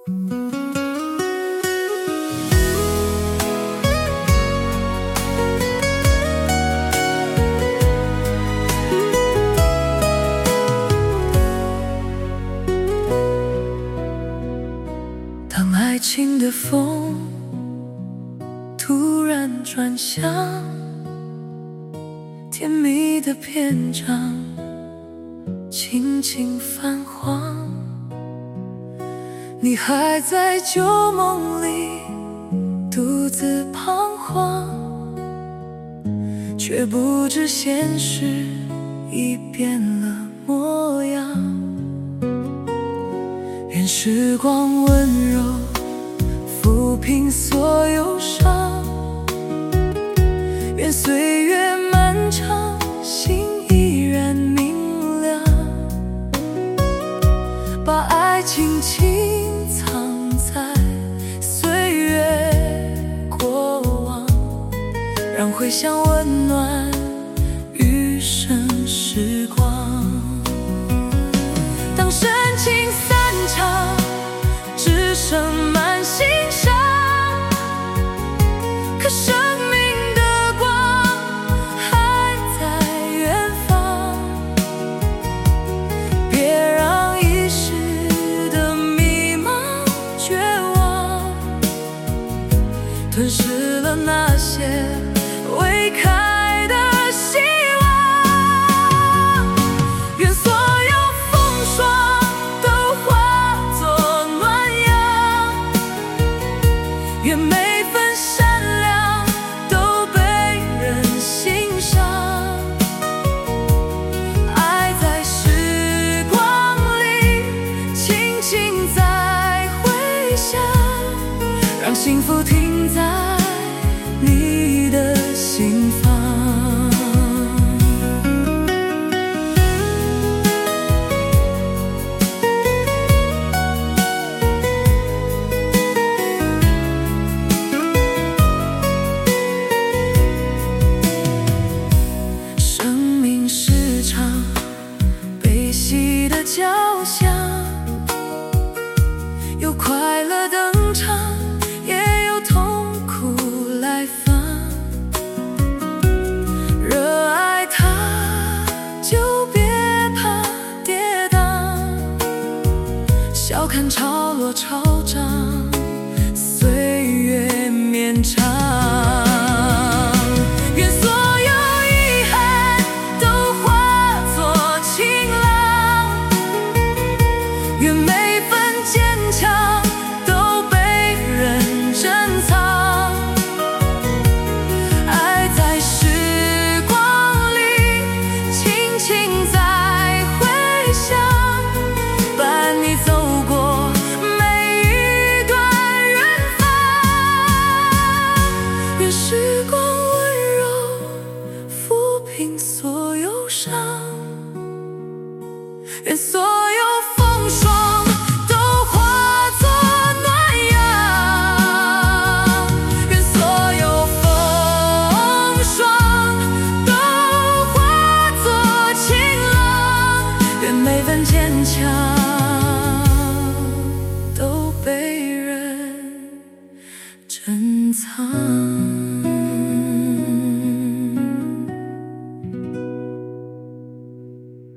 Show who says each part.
Speaker 1: 当爱情的风突然转向，甜蜜的篇章轻轻泛黄，你还在旧梦里独自彷徨，却不知现实已变了模样。愿时光温柔抚平所有伤，愿岁月漫长心依然明亮，把爱情轻藏在岁月过往，让回响温暖余生时光。当深情散场，只剩满心伤，可生命的光还在远方，别让一时的迷茫绝望吞噬了那些未开的希望。愿所有风霜都化作暖阳，愿每份善良都被人欣赏。爱在时光里轻轻在回响，让幸福停在你的心房。生命是场悲喜的交响，有快乐登场，也有痛苦来访。热爱它，就别怕跌宕，笑看潮落潮涨，岁月绵长。愿所有遗憾都化作晴朗，愿每份坚强都被人珍藏。爱在时光里轻轻在回响，伴你走过每一段远方。愿时光温柔抚平所有伤，愿所有风霜都化作暖阳，愿所有风霜都化作晴朗，愿每份